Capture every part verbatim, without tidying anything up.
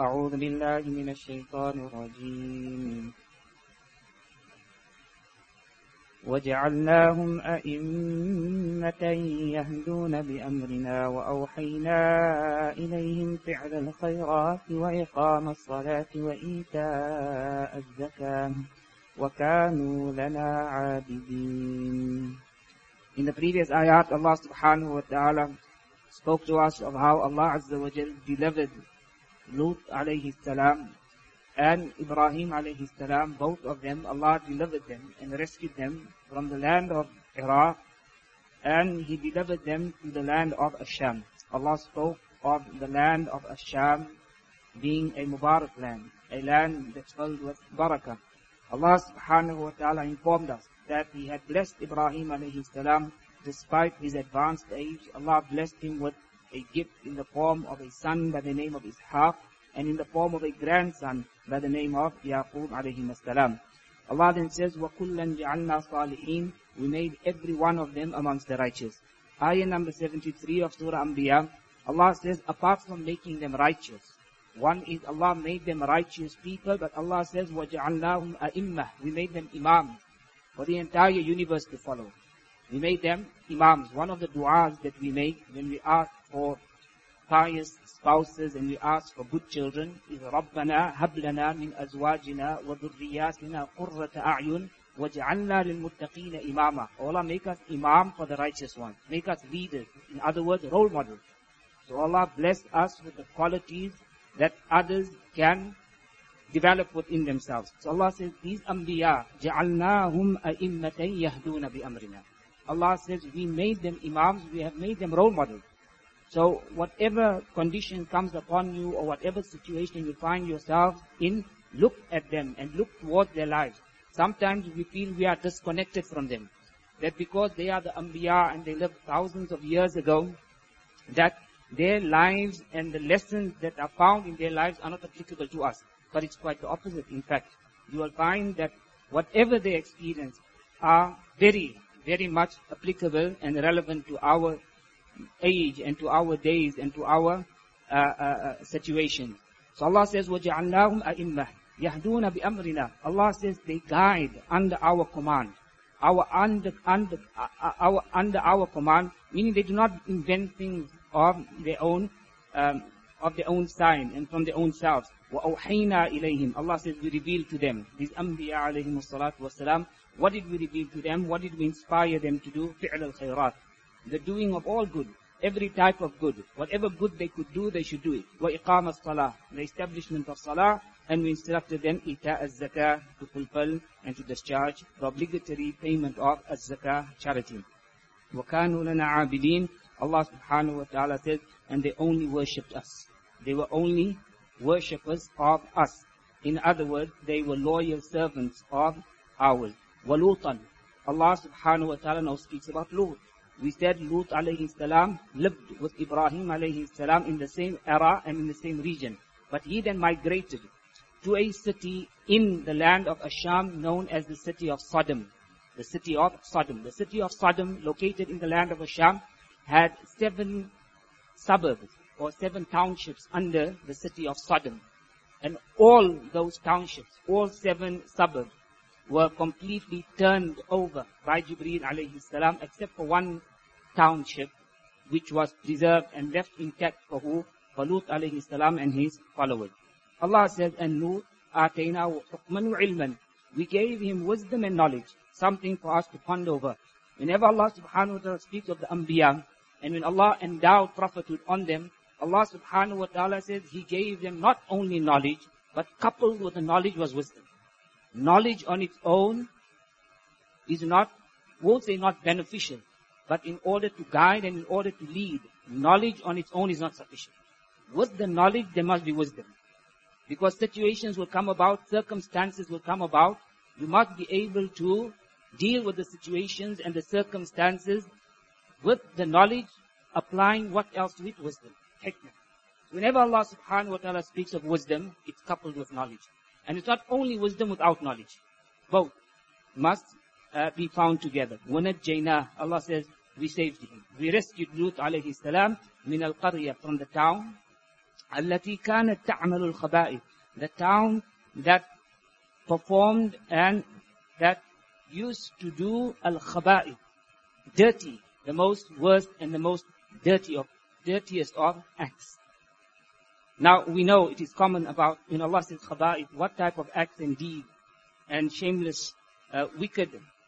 أعوذ بالله من الشيطان الرجيم وجعلناهم أئمة يهدون بأمرنا وأوحينا إليهم فعل الخيرات وإقام الصلاة وإيتاء الزكاة وكانوا لنا عابدين. In the previous ayat, Allah subhanahu wa ta'ala spoke to us of how Allah Azza wa Jal delivered Lut alayhi salam and Ibrahim alayhi salam. Both of them, Allah delivered them and rescued them from the land of Iraq, and He delivered them to the land of Asham. Allah spoke of the land of Asham being a Mubarak land, a land that's filled with barakah. Allah subhanahu wa ta'ala informed us that He had blessed Ibrahim alayhi salam despite his advanced age. Allah blessed him with a gift in the form of a son by the name of Ishaq, and in the form of a grandson by the name of Yaqub alayhi salam. Allah then says, وَكُلًّا جَعَلْنَا صَالِحِينَ. We made every one of them amongst the righteous. Ayah number seventy-three of Surah Anbiya, Allah says, apart from making them righteous, one is Allah made them righteous people, but Allah says, وَجَعَلْنَاهُمْ أَئِمَّةً. We made them imams for the entire universe to follow. We made them imams. One of the du'as that we make when we ask for pious spouses and we ask for good children is رَبَّنَا هَبْ لَنَا مِنْ أَزْوَاجِنَا وَذُرِّيَّاتِنَا قُرَّةَ أَعْيُنٍ وَاجْعَلْنَا لِلْمُتَّقِينَ إِمَامًا. Allah, make us imam for the righteous ones. Make us leaders. In other words, role models. So Allah blessed us with the qualities that others can develop within themselves. So Allah says, these anbiya, جَعَلْنَاهُمْ أَئِمَّةً يَهْدُونَ بِأَمْرِنَا. Allah says, we made them imams, we have made them role models. So whatever condition comes upon you or whatever situation you find yourself in, look at them and look towards their lives. Sometimes we feel we are disconnected from them. That because they are the anbiya and they lived thousands of years ago, that their lives and the lessons that are found in their lives are not applicable to us. But it's quite the opposite. In fact, you will find that whatever they experience are very, very much applicable and relevant to our age and to our days and to our uh, uh, situation. So Allah says, وَجَعَلْنَاهُمْ أَئِمَّةً يَهْدُونَ بِأَمْرِنَا. Allah says they guide under our command. Our under, under, uh, our, under our command, meaning they do not invent things of their own, um, of their own sign and from their own selves. وَأَوْحَيْنَا إِلَيْهِمْ. Allah says we revealed to them. These Anbiya alayhim salatu wasalam. What did we reveal to them? What did we inspire them to do? فِعْلَ الْخَيْرَاتِ. The doing of all good. Every type of good. Whatever good they could do, they should do it. وَإِقَامَ الصَّلَاةِ. The establishment of salah. And we instructed them إِيتَاءَ الزَّكَاةِ, to fulfill and to discharge the obligatory payment of az-zakah, charity. وَكَانُوا لَنَا عَابِدِينَ. Allah subhanahu wa ta'ala says, and they only worshipped us. They were only worshippers of us. In other words, they were loyal servants of ours. وَلُوطًا. Allah subhanahu wa ta'ala now speaks about Lut. We said Lut alayhi salam lived with Ibrahim alayhi salam in the same era and in the same region. But he then migrated to a city in the land of Asham known as the city of Sodom. The city of Sodom. The city of Sodom, located in the land of Asham, had seven suburbs or seven townships under the city of Sodom. And all those townships, all seven suburbs, were completely turned over by Jibreel alayhi salam, except for one township, which was preserved and left intact for who? For Lut alayhi salam and his followers. Allah says, and Lut ataynahu hukman wa ilman. We gave him wisdom and knowledge, something for us to ponder over. Whenever Allah subhanahu wa ta'ala speaks of the anbiya, and when Allah endowed prophethood on them, Allah subhanahu wa ta'ala says He gave them not only knowledge, but coupled with the knowledge was wisdom. Knowledge on its own is not, won't say not beneficial, but in order to guide and in order to lead, knowledge on its own is not sufficient. With the knowledge, there must be wisdom. Because situations will come about, circumstances will come about, you must be able to deal with the situations and the circumstances with the knowledge, applying what else to it? Wisdom. Hikmah. Whenever Allah subhanahu wa ta'ala speaks of wisdom, it's coupled with knowledge. And it's not only wisdom without knowledge. Both must uh, be found together. وَنَجَّيْنَاهُ. Allah says, we saved him. We rescued Lut alayhi salam min al-qarya, from the town, التي كانت تعمل الخبائث, the town that performed and that used to do al-khaba'ith, dirty, the most worst and the most dirty of, dirtiest of acts. Now we know it is common about, when Allah says khaba'ith, what type of acts and deeds and shameless, uh, wicked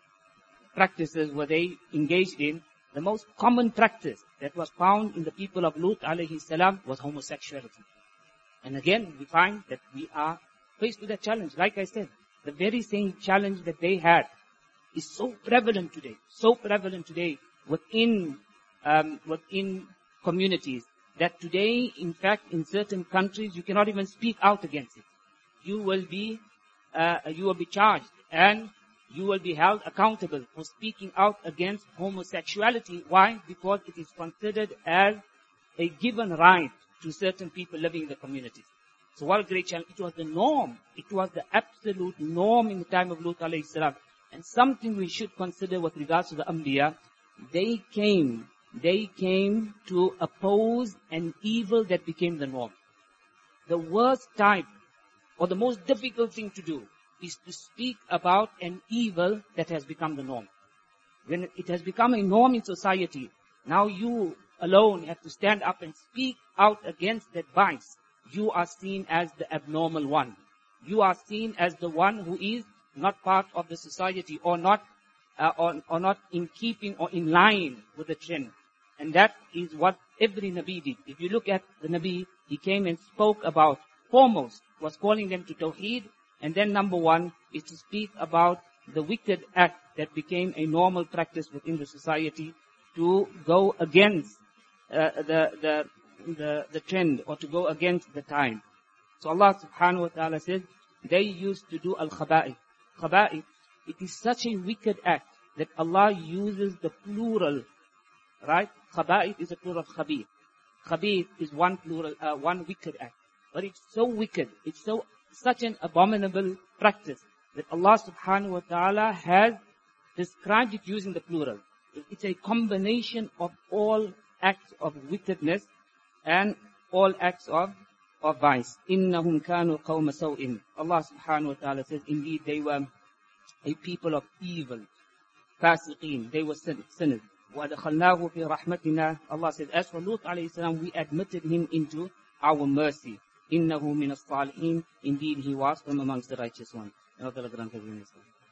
practices were they engaged in. The most common practice that was found in the people of Lut alayhi salam was homosexuality. And again, we find that we are faced with a challenge. Like I said, the very same challenge that they had is so prevalent today, so prevalent today within, um, within communities, that today, in fact, in certain countries, you cannot even speak out against it. You will be, uh, you will be charged, and you will be held accountable for speaking out against homosexuality. Why? Because it is considered as a given right to certain people living in the communities. So what a great challenge. It was the norm. It was the absolute norm in the time of Lut alayhi salam. And something we should consider with regards to the Anbiya. They came, they came to oppose an evil that became the norm. The worst type, or the most difficult thing to do, is to speak about an evil that has become the norm. When it has become a norm in society, now you alone have to stand up and speak out against that vice. You are seen as the abnormal one. You are seen as the one who is not part of the society, or not, uh, or, or not in keeping or in line with the trend. And that is what every Nabi did. If you look at the Nabi, he came and spoke about, foremost, was calling them to Tawheed. And then number one is to speak about the wicked act that became a normal practice within the society, to go against uh, the, the, the, the trend, or to go against the time. So Allah subhanahu wa ta'ala says, they used to do al-khaba'ith. Khaba'ith, it is such a wicked act that Allah uses the plural, right? Khaba'ith is a plural of khabith. Khabith is one plural, uh, one wicked act. But it's so wicked, it's so such an abominable practice that Allah subhanahu wa ta'ala has described it using the plural. It's a combination of all acts of wickedness and all acts of, of vice. إِنَّهُمْ كَانُوا قَوْمَ سَوْءٍ. Allah subhanahu wa ta'ala says, indeed they were a people of evil. Fasiqeen, they were sinners. وَأَدْخَلْنَاهُ فِي رَحْمَتِنَا. Allah says, as for Lut alayhi salam, we admitted him into our mercy. إِنَّهُ مِنَ الصَّالِحِينَ. Indeed he was from amongst the righteous ones.